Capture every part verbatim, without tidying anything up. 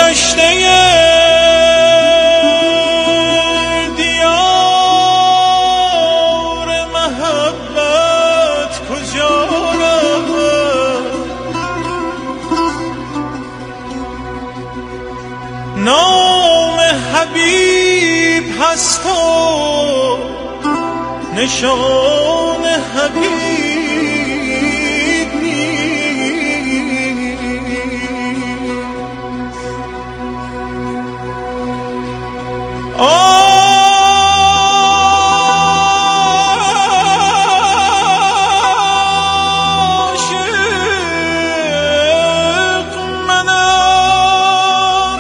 گشته دیار محبت کجا رود؟ نام حبیب هست و نشان حبیب نیست. عاشق منم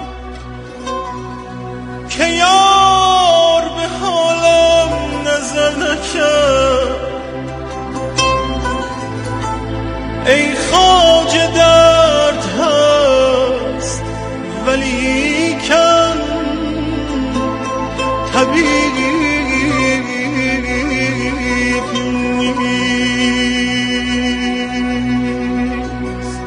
که یار به حالم نظر نکرد. ای خواجه درد هست ولیکن طبیب نیست.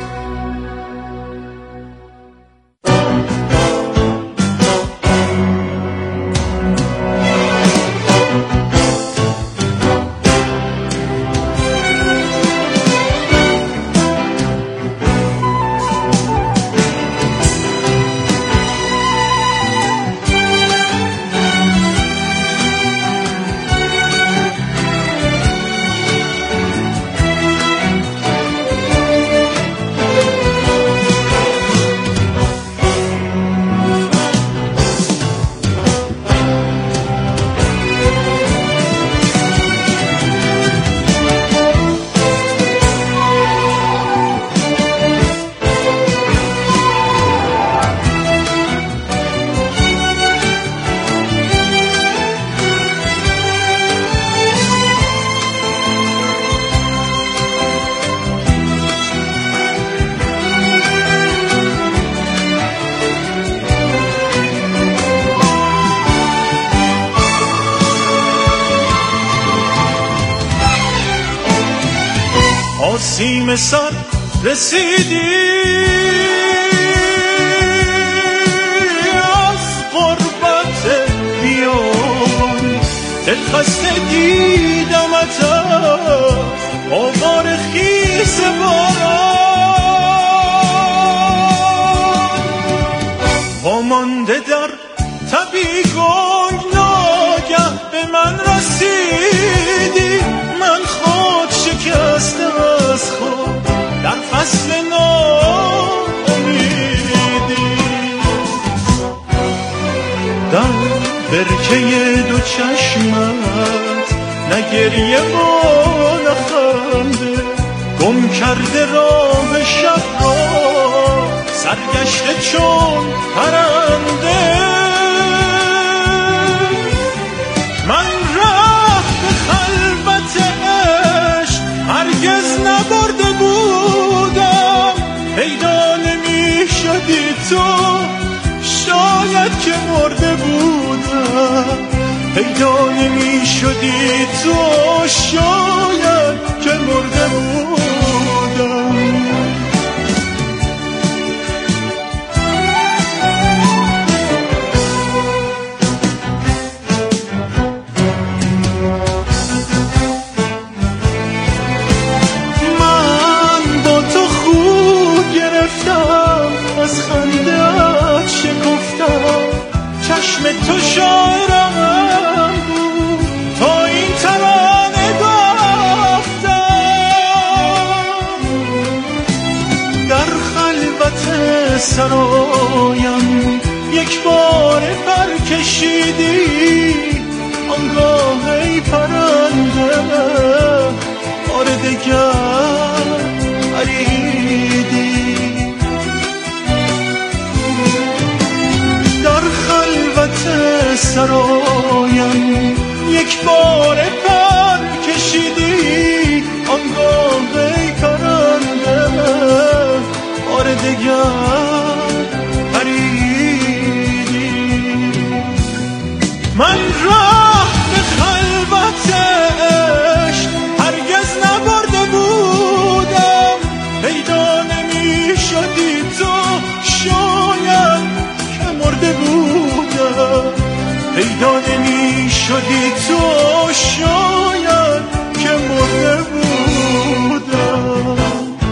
آسیم سر رسیدی از غربت بیابان، دل خسته دیدمت آوار خیس باران، وامانده در تبی گنگ ناگه به من رسیدی. من خود شکسته از خود در فصل ناامیدی، در برکه دو چشمت نه گریه و نه خنده، گم کرده راه شب را سرگشته چون پرنده. من ره به خلوت عشق هرگز نبرده بودم، پیدا نمی شدی تو شاید که مرده بودم، پیدا نمی شدی تو شاید که مرده بودم. چشم تو شاعرم بود تا این ترانه گفتم، در خلوت سرایم یک بار پر کشیدی، آنگاه ای پرنده بار دگر پریدی. سرایم یک بار پر کشیدی، آنگاه ای پرنده بار دگر پریدی. من راه به خلوت عشق هرگز نبرده بودم، پیدا نمی شدی تو شاید پیدا نمی شدی تو شاید که مرده بودم.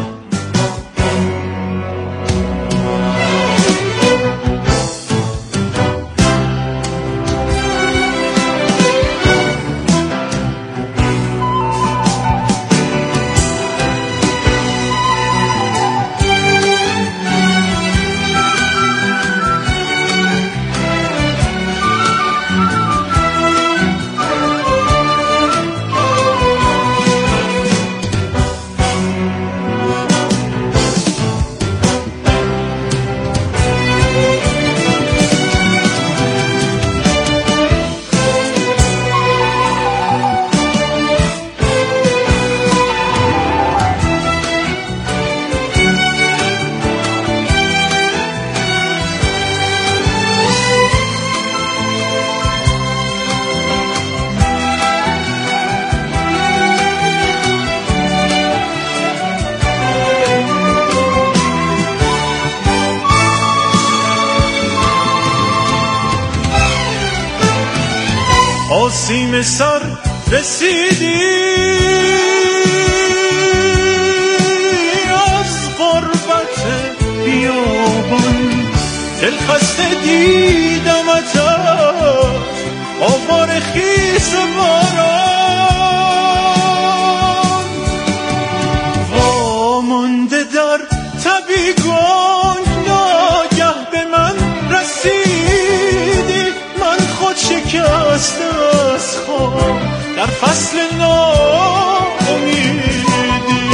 آسیم سر رسیدی از غربت بیابان، دل خسته دیدمت از آوار خیس باران، وامانده در طبیگان ناگه به من رسیدی، من خود شکسته از خواب در فصل ناامیدی،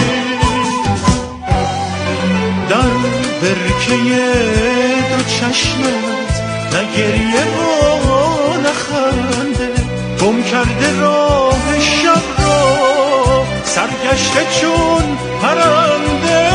در برکه دو چشمت نه گریه و نه خنده، گم کرده راه شب را سرگشته چون پرنده،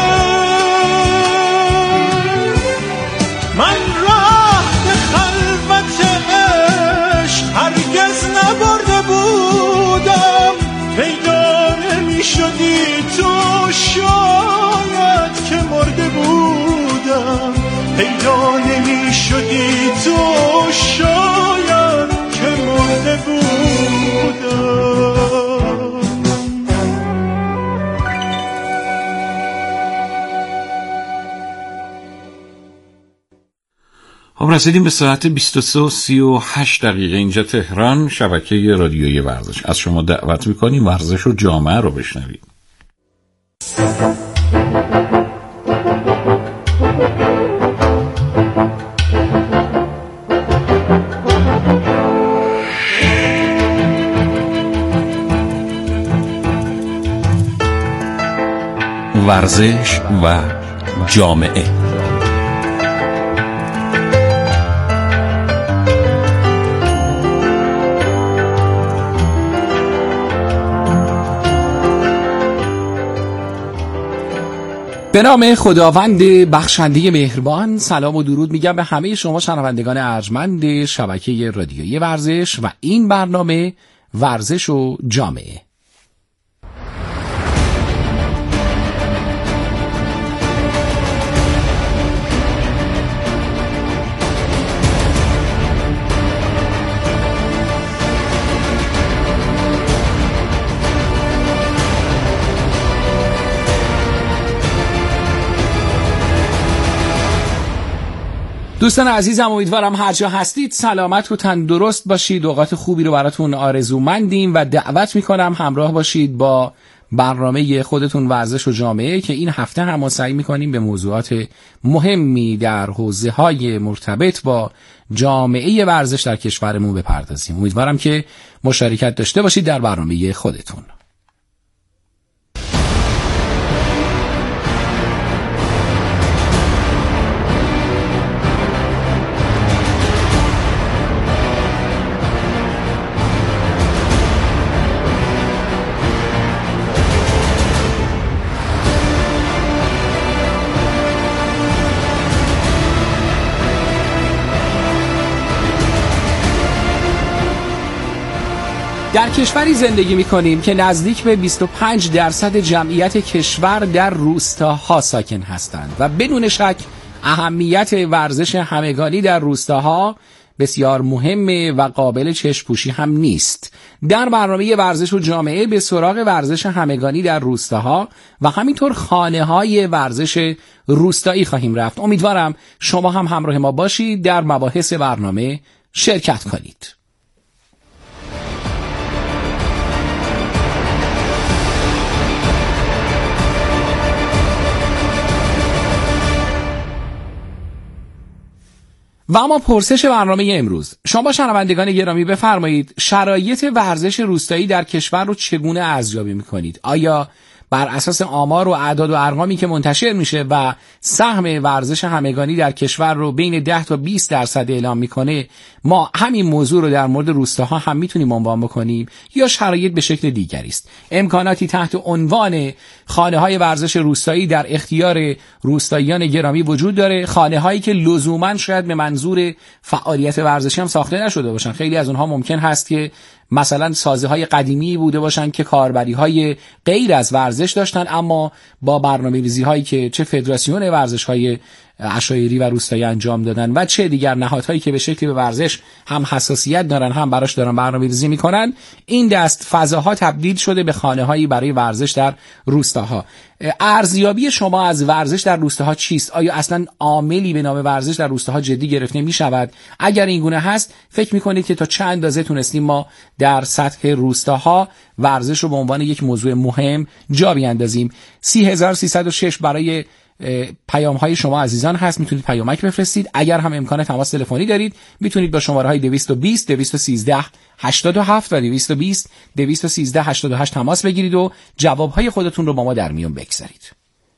من راه به خلوت عشق هرگز نبرده بودم، پیدا نمی شدی تو شاید که مرده بودم، پیدا نمی شدی تو شاید که مرده بودم. خب رسیدیم به ساعت بیست و سه و سی و هشت دقیقه اینجا تهران، شبکه رادیویی ورزش. از شما دعوت میکنیم ورزش و جامعه رو بشنوید. ورزش و جامعه. به نام خداوند بخشنده مهربان، سلام و درود میگم به همه شما شنوندگان ارجمند شبکه رادیویی ورزش و این برنامه ورزش و جامعه. دوستان عزیزم، امیدوارم هر جا هستید سلامت و تندرست باشید. اوقات خوبی رو براتون آرزومندیم و دعوت میکنم همراه باشید با برنامه خودتون ورزش و جامعه که این هفته هم سعی میکنیم به موضوعات مهمی در حوزه‌های مرتبط با جامعه ورزش در کشورمون بپردازیم. امیدوارم که مشارکت داشته باشید در برنامه خودتون. در کشوری زندگی می‌کنیم که نزدیک به بیست و پنج درصد جمعیت کشور در روستاها ساکن هستند و بدون شک اهمیت ورزش همگانی در روستاها بسیار مهمه و قابل چشم‌پوشی هم نیست. در برنامه ورزش و جامعه به سراغ ورزش همگانی در روستاها و همینطور خانه‌های ورزش روستایی خواهیم رفت. امیدوارم شما هم همراه ما باشید، در مباحث برنامه شرکت کنید. و اما پرسش برنامه امروز، شما شنوندگان گرامی بفرمایید شرایط ورزش روستایی در کشور رو چگونه ارزیابی می‌کنید؟ آیا بر اساس آمار و اعداد و ارقامی که منتشر میشه و سهم ورزش همگانی در کشور رو بین ده تا بیست درصد اعلام میکنه، ما همین موضوع رو در مورد روستاها هم میتونیم عنوان بکنیم یا شرایط به شکل دیگری است؟ امکاناتی تحت عنوان خانه‌های ورزش روستایی در اختیار روستاییان گرامی وجود داره، خانه‌هایی که لزوماً شاید به منظور فعالیت ورزشی هم ساخته نشده باشن. خیلی از اونها ممکن هست که مثلا سازه‌های قدیمی بوده باشن که کاربری‌های غیر از ورزش داشتن، اما با برنامه‌ریزی‌هایی که چه فدراسیون ورزش‌های عشایری و روستایی انجام دادن و چه دیگر نهادهایی که به شکلی به ورزش هم حساسیت دارن هم براش دارن برنامه‌ریزی میکنن، این دست فضاها تبدیل شده به خانه‌هایی برای ورزش در روستاها. ارزیابی شما از ورزش در روستاها چیست؟ آیا اصلا عاملی به نام ورزش در روستاها جدی گرفته می شود؟ اگر این گونه هست، فکر میکنید که تا چه اندازه تونستیم ما در سطح روستاها ورزش رو به عنوان یک موضوع مهم جا بیاندازیم؟ سی هزار و سیصد و شش برای پیام های شما عزیزان هست، میتونید پیامک بفرستید. اگر هم امکان تماس تلفنی دارید، میتونید با شماره های دویست و بیست دویست و سیزده هشتاد و هفت و دویست و بیست دویست و سیزده هشتاد و هشت تماس بگیرید و جواب های خودتون رو با ما در میون بگذارید.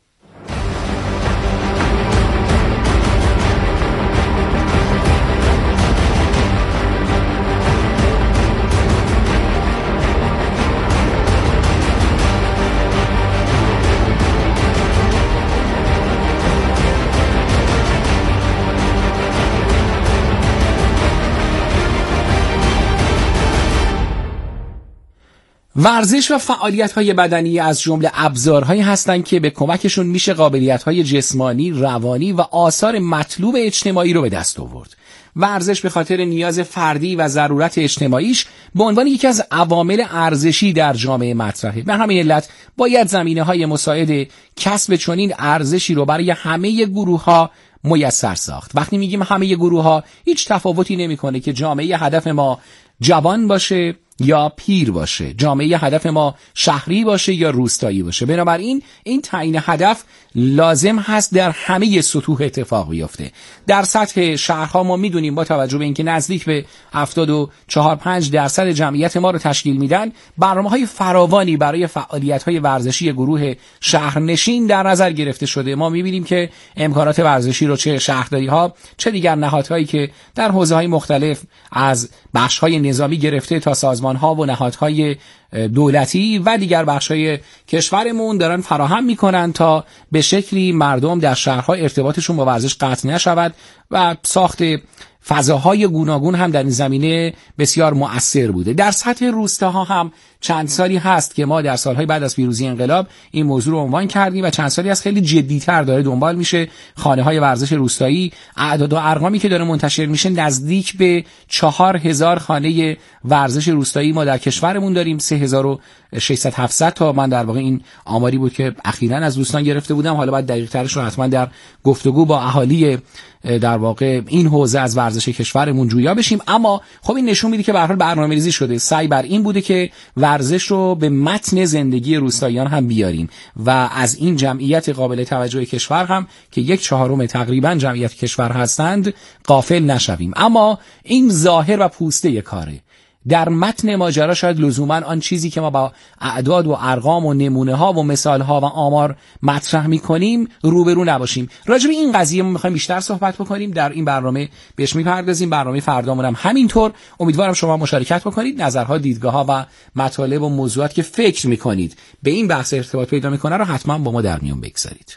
ورزش و فعالیت‌های بدنی از جمله ابزارهایی هستند که به کمکشون میشه قابلیت‌های جسمانی، روانی و آثار مطلوب اجتماعی رو به دست آورد. ورزش به خاطر نیاز فردی و ضرورت اجتماعیش به عنوان یکی از عوامل ارزشی در جامعه مطرحه. به همین علت باید زمینه‌های مساعد کسب چنین ارزشی رو برای همه گروه‌ها میسر ساخت. وقتی میگیم همه گروه‌ها، هیچ تفاوتی نمی‌کنه که جامعه هدف ما جوان باشه یا پیر باشه، جامعه هدف ما شهری باشه یا روستایی باشه. بنابراین این تعیین هدف لازم هست در همه سطوح اتفاق بیفته. در سطح شهرها ما میدونیم با توجه به اینکه نزدیک به هفتاد و چهار پنج درصد جمعیت ما رو تشکیل میدن، برنامه‌های فراوانی برای فعالیت‌های ورزشی گروه شهرنشین در نظر گرفته شده. ما میبینیم که امکانات ورزشی رو چه شهرداری‌ها چه دیگر نهادهایی که در حوزه‌های مختلف از بخش‌های نظامی گرفته تا سازمان‌ها و نهادهای دولتی و دیگر بخش‌های کشورمون دارن فراهم میکنن تا به شکلی مردم در شهرها ارتباطشون با ورزش قطع نشود و ساخت فضاهای گوناگون هم در این زمینه بسیار مؤثر بوده. در سطح روستاها هم چند سالی هست که ما در سالهای بعد از پیروزی انقلاب این موضوع رو عنوان کردیم و چند سالی از خیلی جدی‌تر داره دنبال میشه. خانه‌های ورزش روستایی، اعداد و ارقامی که داره منتشر میشه، نزدیک به چهار هزار خانه ورزش روستایی ما در کشورمون داریم. سه هزار و ششصد هفتصد تا من در واقع این آماری بود که اخیراً از دوستان گرفته بودم. حالا بعد دقیق ترش رو حتما در گفتگو با اهالی در واقع این حوزه از ورزش کشورمون جویا بشیم. اما خب این نشون میده که به هر حال برنامه‌ریزی شده. سعی بر این بوده که ورزش رو به متن زندگی روستاییان هم بیاریم و از این جمعیت قابل توجه کشور هم که یک چهارم تقریبا جمعیت کشور هستند غافل نشویم. اما این ظاهر و پوسته کاره. در متن ماجرا شاید لزوما آن چیزی که ما با اعداد و ارقام و نمونه ها و مثال ها و آمار مطرح میکنیم روبرو نباشیم. راجع به این قضیه ما میخوایم بیشتر صحبت بکنیم، در این برنامه بهش میپردازیم. برنامه فردامون هم همینطور. امیدوارم شما مشارکت بکنید، نظرها، دیدگاه ها و مطالب و موضوعات که فکر میکنید به این بحث ارتباط پیدا میکنه رو حتما با ما در میون بگذارید.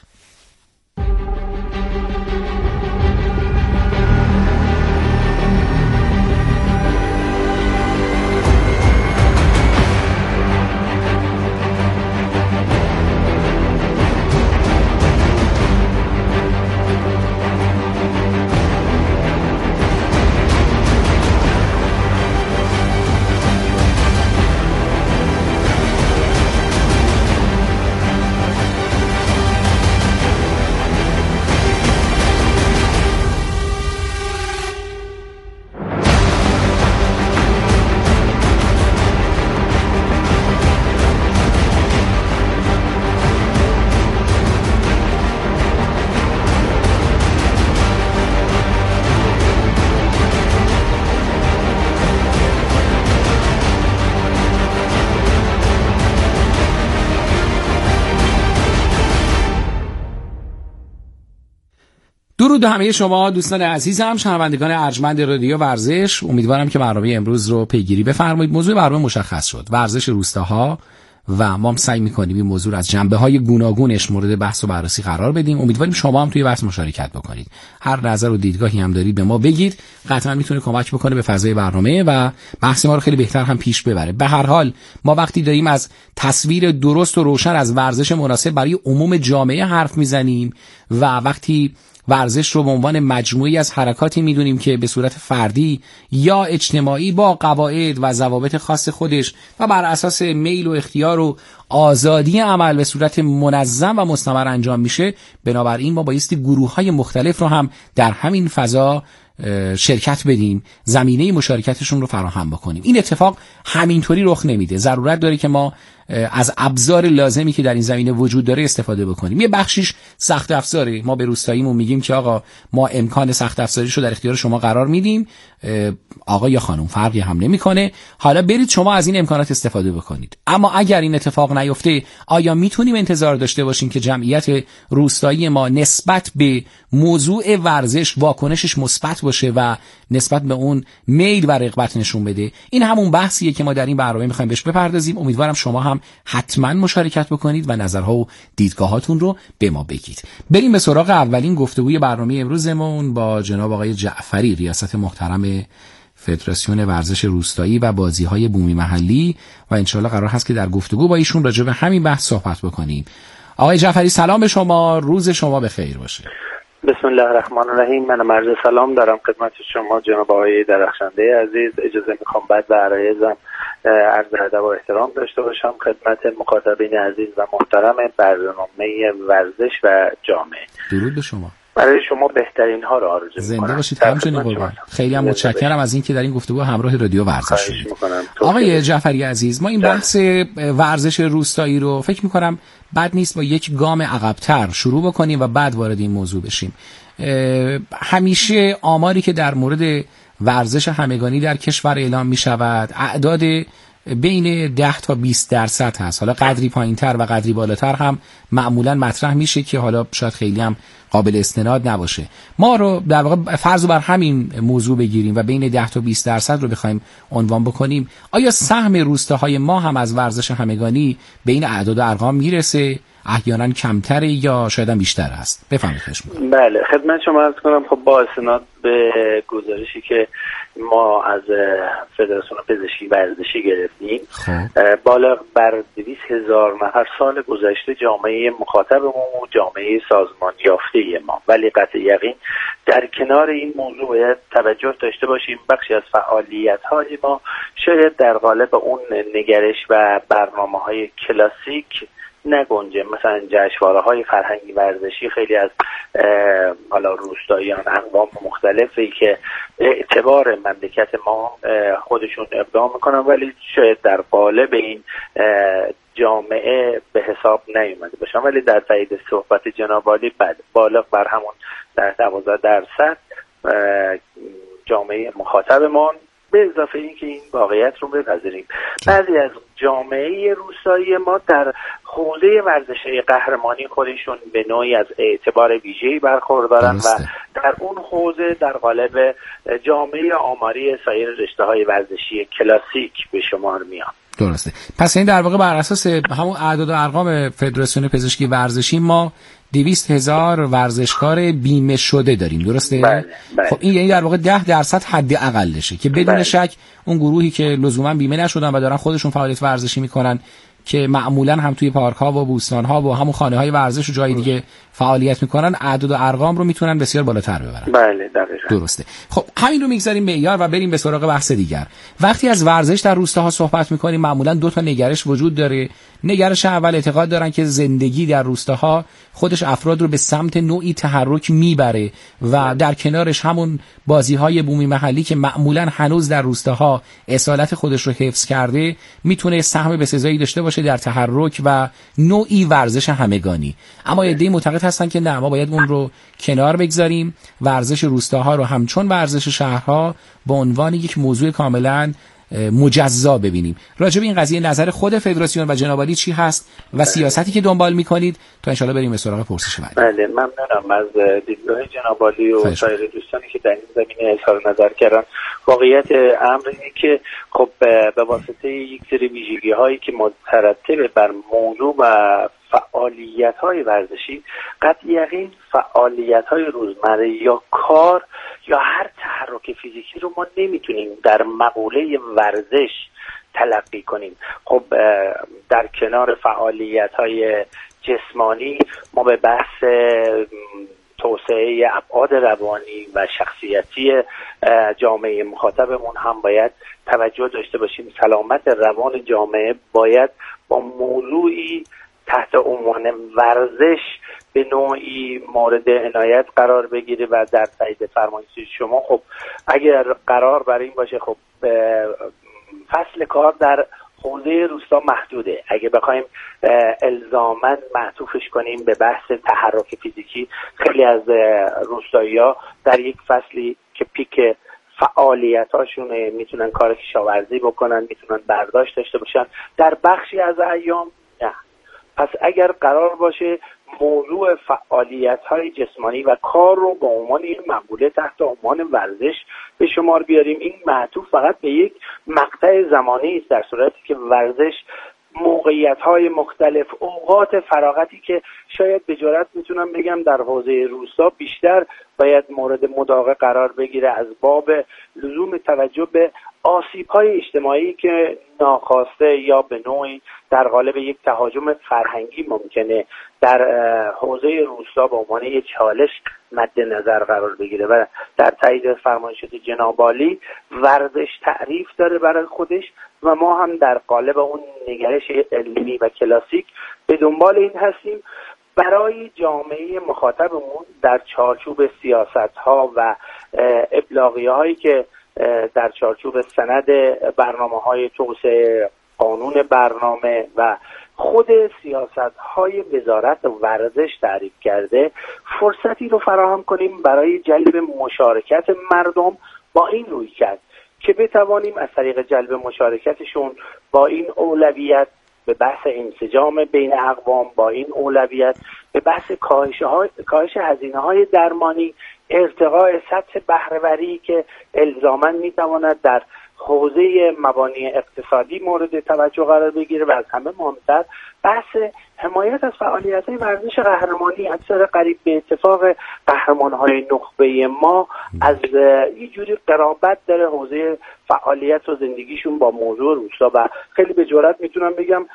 درود به همه شما دوستان عزیزم، شنوندگان ارجمند رادیو ورزش. امیدوارم که برنامه امروز رو پیگیری بفرمایید. موضوع برنامه مشخص شد، ورزش روستاها، و ما هم سعی می‌کنیم این موضوع از جنبه‌های گوناگونش مورد بحث و بررسی قرار بدیم. امیدواریم شما هم توی بحث مشارکت بکنید. هر نظر و دیدگاهی هم دارید به ما بگید، قطعا میتونه کمک بکنه به فضای برنامه و بحث ما رو خیلی بهتر هم پیش ببره. به هر حال ما وقتی داریم از تصویر درست و روشن از ورزش مناسب برای عموم جامعه حرف میزنیم و وقتی ورزش رو به عنوان مجموعی از حرکاتی میدونیم که به صورت فردی یا اجتماعی با قواعد و ضوابط خاص خودش و بر اساس میل و اختیار و آزادی عمل به صورت منظم و مستمر انجام میشه، بنابراین ما بایستی گروه‌های مختلف رو هم در همین فضا شرکت بدیم، زمینه مشارکتشون رو فراهم بکنیم. این اتفاق همینطوری رخ نمیده، ضرورت داره که ما از ابزار لازمی که در این زمینه وجود داره استفاده بکنیم. یه بخشیش سخت افزاره. ما به روستاییمون میگیم که آقا ما امکان سخت افزاریش رو در اختیار شما قرار میدیم، آقا یا خانم فرقی هم نمیکنه، حالا برید شما از این امکانات استفاده بکنید. اما اگر این اتفاق نیفته، آیا میتونیم انتظار داشته باشیم که جمعیت روستایی ما نسبت به موضوع ورزش واکنشش مثبت باشه و نسبت به اون میل و رغبت نشون بده؟ این همون بحثیه که ما در این برنامه میخوایم بهش بپردازیم. امیدوارم شما هم حتما مشارکت بکنید و نظرها و دیدگاهاتون رو به ما بگید. بریم به سراغ اولین گفتگوی برنامه امروزمون با جناب آقای جعفری، ریاست محترم فدراسیون ورزش روستایی و بازی‌های بومی محلی، و انشالله قرار هست که در گفتگو با ایشون راجع به همین بحث صحبت بکنیم. آقای جعفری سلام به شما، روز شما بخیر باشه. بسم الله الرحمن الرحیم. من عرض سلام دارم خدمت شما جناب آقای درخشنده عزیز. اجازه میخوام بعد به عرایزم عرض ادب و احترام داشته باشم خدمت مخاطبین عزیز و محترم برنامه ورزش و جامعه. درود به شما. برای شما بهترین ها رو آرزو می‌کنم. زنده باشید همچنین قربان. خیلی هم متشکرم از اینکه در این گفتگو همراه رادیو ورزش شدید. آقای جعفری عزیز، ما این بحث ورزش روستایی رو فکر می‌کنم بد نیست با یک گام عقب‌تر شروع بکنیم و بعد وارد این موضوع بشیم. همیشه آماری که در مورد ورزش همگانی در کشور اعلام می‌شود اعداد بین ده تا بیست درصد هست. حالا قدری پایین‌تر و قدری بالاتر هم معمولا مطرح میشه که حالا شاید خیلی هم قابل استناد نباشه. ما رو در واقع فرض بر همین موضوع بگیریم و بین ده تا بیست درصد رو بخوایم عنوان بکنیم. آیا سهم روستاهای ما هم از ورزش همگانی به این اعداد و ارقام میرسه؟ احیانا کمتره یا شاید هم بیشتر است؟ بفرمایید. بله خدمت شما عرض کنم. خب با استناد به گزارشی که ما از فدراسیون پزشکی ورزشی گرفتیم، بالا بر دویست هزار نفر سال گذشته جامعه مخاطبمون و جامعه سازمان یافته ما، ولی قطع یقین در کنار این موضوع باید توجه داشته باشیم بخشی از فعالیت‌های ما شاید در قالب اون نگرش و برنامه‌های کلاسیک نگنجه. مثلا جشنواره‌های فرهنگی ورزشی خیلی از حالا روستاییان اقوام مختلفی که اعتبار مملکت ما خودشون ابداع میکنن ولی شاید در قالب این جامعه به حساب نیومده باشن، ولی در تایید صحبت جناب عالی بالغ بر همون در دوازده درصد جامعه مخاطبمان، به اضافه این که این واقعیت رو بپذیریم بعضی از جامعه روستایی ما در حوزه ورزش قهرمانی خودشون به نوعی از اعتبار ویژه‌ای برخوردارن و در اون حوزه در قالب جامعه آماری سایر رشته‌های ورزشی کلاسیک به شمار میان. درسته. پس این در واقع بر اساس همون اعداد و ارقام فدراسیون پزشکی ورزشی ما دویست هزار ورزشکار بیمه شده داریم، درسته؟ بله، بله. خب این یعنی در واقع ده درصد حد اقلشه که بدون بله. شک اون گروهی که لزوما بیمه نشدن و دارن خودشون فعالیت ورزشی میکنن که معمولا هم توی پارک ها و بوستان ها و همون خانه های ورزش و جای دیگه فعالیت میکنن، اعداد و ارقام رو میتونن بسیار بالاتر ببرن. بله دقیقاً. درسته. خب همین رو میگذاریم معیار و بریم به سراغ بحث دیگر. وقتی از ورزش در روستاها صحبت میکنیم معمولا دو تا نگرش وجود داره. نگرش اول اعتقاد دارن که زندگی در روستاها خودش افراد رو به سمت نوعی تحرک میبره و در کنارش همون بازی‌های بومی محلی که معمولا هنوز در روستاها اصالت خودش رو حفظ کرده میتونه سهم بسزایی داشته باشه در تحرک و نوعی ورزش همگانی. اما عده‌ای معتقد هستن که نه، ما باید اون رو کنار بگذاریم، ورزش روستاها رو همچون ورزش شهرها به عنوان یک موضوع کاملا مجزا ببینیم. راجع به این قضیه نظر خود فدراسیون و جناب عالی چی هست و سیاستی که دنبال میکنید تا ان شاءالله بریم به سراغ پرسش بعدی. بله ممنونم از دیدگاه جناب عالی و سایر دوستانی که در این زمینه اظهار نظر کردن. واقعیت امر اینه که خب به واسطه یک سری ویژگی هایی که مترتب بر موضوع و فعالیت های ورزشی، قطع یقین فعالیت های روزمره یا کار یا هر تحرک فیزیکی رو ما نمیتونیم در مقوله ورزش تلقی کنیم. خب در کنار فعالیت های جسمانی ما به بحث توسعه ابعاد روانی و شخصیتی جامعه مخاطبمون هم باید توجه داشته باشیم. سلامت روان جامعه باید با موضوعی تحت عنوان ورزش به نوعی مورد عنایت قرار بگیره و در تایید فرمایشات شما خب اگر قرار بر این باشه خب فصل کار در حوزه روستا محدوده. اگه بخوایم الزاماً معطوفش کنیم به بحث تحرک فیزیکی، خیلی از روستایی‌ها در یک فصلی که پیک فعالیتاشونه میتونن کار کشاورزی بکنن، میتونن برداشت داشته باشن، در بخشی از ایام نه. پس اگر قرار باشه موضوع فعالیت‌های جسمانی و کار رو با عنوان یک مقوله تحت عنوان ورزش به شمار بیاریم، این معطوف فقط به یک مقطع زمانی است، در صورتی که ورزش موقعیت‌های مختلف، اوقات فراغتی که شاید به جرات میتونم بگم در حوزه روستا بیشتر باید مورد مداقه قرار بگیره از باب لزوم توجه به آسیب‌های اجتماعی که ناخواسته یا به نوعی در قالب یک تهاجم فرهنگی ممکنه در حوزه روستا به عنوان یک چالش مد نظر قرار بگیره. و در تایید فرمایشات جناب عالی، ورزش تعریف داره برای خودش و ما هم در قالب اون نگرش علمی و کلاسیک به دنبال این هستیم برای جامعه مخاطبمون در چارچوب سیاست‌ها و ابلاغیه‌هایی که در چارچوب سند برنامه‌های توسعه، قانون برنامه و خود سیاست‌های وزارت ورزش تعریف کرده، فرصتی رو فراهم کنیم برای جلب مشارکت مردم با این رویکرد که بتوانیم از طریق جلب مشارکتشون با این اولویت به بحث انسجام بین اقوام، با این اولویت به بحث کاهش هزینه‌های درمانی، ارتقاء سطح بهره‌وری که الزاماً می‌تواند در حوزه مبانی اقتصادی مورد توجه قرار بگیره و از همه مهمتر بحث حمایت از فعالیت‌های ورزش قهرمانی. اکثر قریب به اتفاق قهرمان‌های نخبه ما از یه جوری قرابت داره حوزه فعالیت و زندگیشون با موضوع روستا و خیلی به جرات میتونم بگم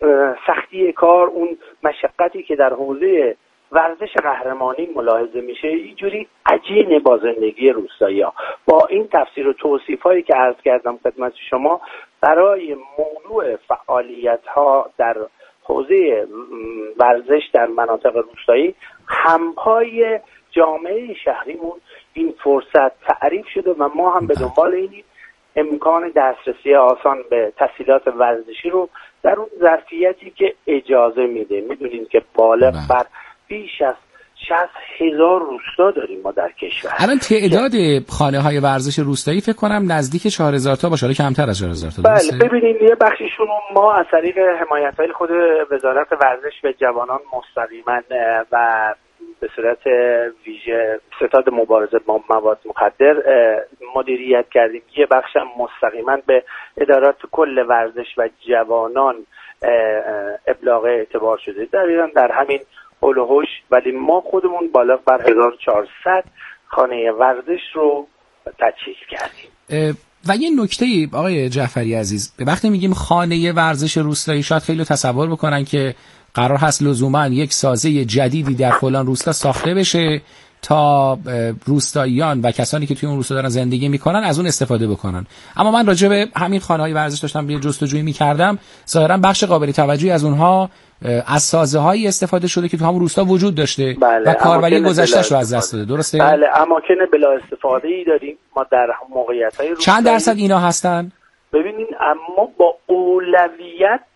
سختی کار، اون مشقتی که در حوزه ورزش قهرمانی ملاحظه میشه یه جوری عجینه با زندگی روستایی‌ها. با این تفسیر و توصیف‌هایی که عرض کردم خدمت شما، برای موضوع فعالیت‌ها در حوزه ورزش در مناطق روستایی همپای جامعه شهریمون این فرصت تعریف شده و ما هم به دنبال اینیم امکان دسترسی آسان به تسهیلات ورزشی رو در اون ظرفیتی که اجازه میده. میدونیم که بالغ بر بیش از شصت هزار روستا داریم ما در کشور. الان تعداد خانه‌های ورزش روستایی فکر کنم نزدیک چهار هزار تا باشه، کمتر از چهار هزار تا. بله ببینید یه بخشیشون ما از طریق حمایت‌های خود وزارت ورزش به جوانان مستقیما و به صورت ویژه ستاد مبارزه با مواد مخدر مدیریت کردیم. یه بخش هم مستقیما به ادارات کل ورزش و جوانان ابلاغ اعتبار شده در ایران در همین حول و حوش، ولی ما خودمون بالغ بر هزار و چهارصد خانه ورزش رو تجهیز کردیم. و یه نکته آقای جعفری عزیز، به وقتی میگیم خانه ورزش روستایی شاید خیلی تصور بکنن که قرار هست لزوما یک سازه جدیدی در فلان روستا ساخته بشه تا روستاییان و کسانی که توی اون روستا دارن زندگی میکنن از اون استفاده بکنن. اما من راجع به همین خانه‌های ورزش داشتم یه جستجویی میکردم، ظاهرا بخش قابل توجهی از اونها از سازه‌هایی استفاده شده که تو همون روستا وجود داشته بله، و کاربری گذشته‌اش رو از دست داده. درسته؟ بله، اماکن بلا استفاده‌ای داریم ما در موقعیت‌های روستایی. چند درصد اینا هستن؟ ببینین اما با اولویت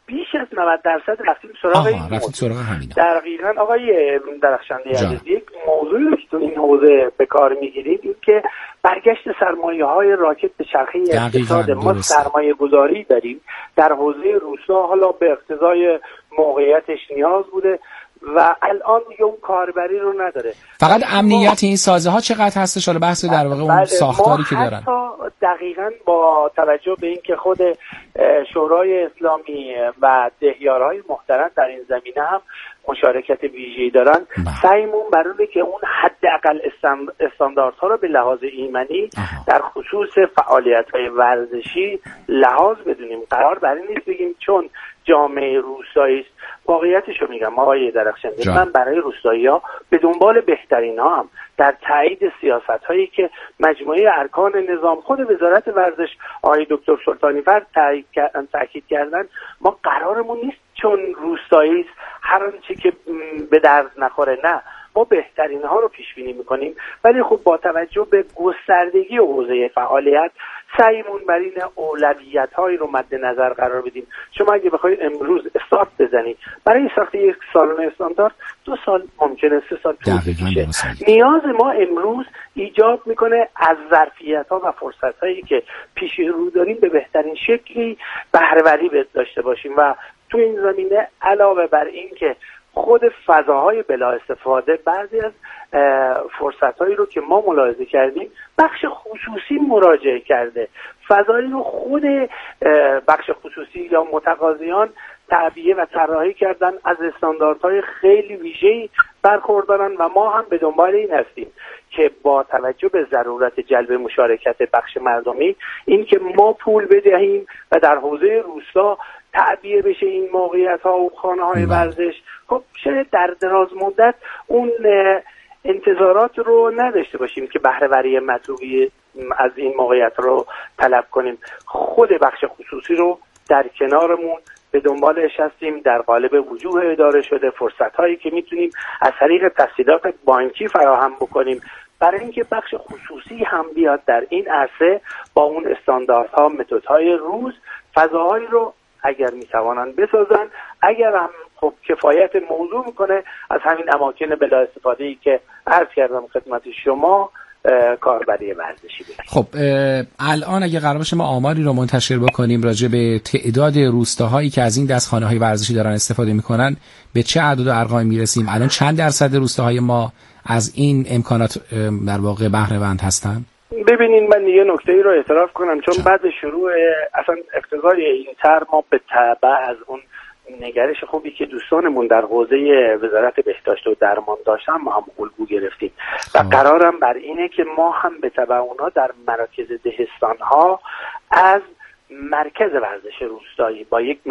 بیش از نود درصد رفتیم سراغ این رفتیم سراغ همین. دقیقاً آقای درخشنده عزیز، یک موضوعی رو که تو این حوزه به کار میگیرید این که برگشت سرمایه‌های راکت به چرخه اقتصاد ما سرمایه گذاری داریم در حوزه روستا، حالا به اقتضای موقعیتش نیاز بوده و الان دیگه اون کاربری رو نداره. فقط امنیت این سازه ها چقدر هستش؟ حالا بحث در واقع اون ساختاری که دارن. ما دقیقاً با توجه به اینکه خود شورای اسلامی و دهیارهای محترم در این زمینه هم مشارکت ویژه‌ای دارن، سعیمون بر اینه که اون حداقل استانداردها رو به لحاظ ایمنی در خصوص فعالیت‌های ورزشی لحاظ بدونیم. قرار بر این نیست بگیم چون جامعه روستایی است. واقعیتشو میگم آقای درخشنده، من برای روستایی‌ها به دنبال بهترین ها هم در تایید سیاست‌هایی که مجموعه ارکان نظام، خود وزارت ورزش آقای دکتر سلطانی فرد تاکید کردن، ما قرارمون نیست چون روستایی است هر آنچه که به درد نخوره، نه، ما بهترین ها رو پیش بینی میکنیم، ولی خب با توجه به گستردگی حوزه فعالیت سعیمون بر این اولویت هایی رو مد نظر قرار بدیم. شما اگه بخواید امروز استارت بزنید برای ساخت یک سالن استاندارد دو سال ممکنه سه سال طول بکشه. نیاز ما امروز ایجاد میکنه از ظرفیت ها و فرصت هایی که پیش رو داریم به بهترین شکلی بهره وری داشته باشیم و تو این زمینه علاوه بر این که خود فضاهای بلا استفاده، بعضی از فرصت‌هایی رو که ما ملاحظه کردیم بخش خصوصی مراجعه کرده، فضایی رو خود بخش خصوصی یا متقاضیان تعبیه و طراحی کردن، از استانداردهای خیلی ویژه‌ای برخوردارن و ما هم به دنبال این هستیم که با توجه به ضرورت جلب مشارکت بخش مردمی این که ما پول بدهیم و در حوزه روستا تعبیه بشه این موقعیت ها و خانه های ورزش، خب شاید در دراز مدت اون انتظارات رو نداشته باشیم که بهره وری مطلوبی از این موقعیت رو طلب کنیم. خود بخش خصوصی رو در کنارمون به دنبالش هستیم، در قالب وجوه اداره شده فرصت هایی که میتونیم از طریق تسهیلات بانکی فراهم بکنیم برای اینکه بخش خصوصی هم بیاد در این عرصه با اون استانداردها، متدهای روز فضاهایی رو اگر میتوانن بسازن، اگر هم خب کفایت موضوع میکنه از همین اماکن بلا استفاده‌ای که عرض کردم خدمت شما کاربری ورزشی بگیریم. خب الان اگه قرار باشه ما آماری رو منتشر بکنیم راجع به تعداد روستاهایی که از این دستخانه‌های ورزشی دارن استفاده میکنن، به چه اعداد و ارقامی میرسیم؟ الان چند درصد روستاهای ما از این امکانات در واقع بهره مند هستن؟ ببینین من یه نکته‌ای رو اعتراف کنم، چون بعد شروع اصلا اقتضای این تر ما به تبع از اون نگرش خوبی که دوستانمون در حوزه وزارت بهداشت و درمان داشتن ما هم الگو گرفتیم و قرارم بر اینه که ما هم به تبع اونا در مراکز دهستان‌ها از مرکز ورزش روستایی با یک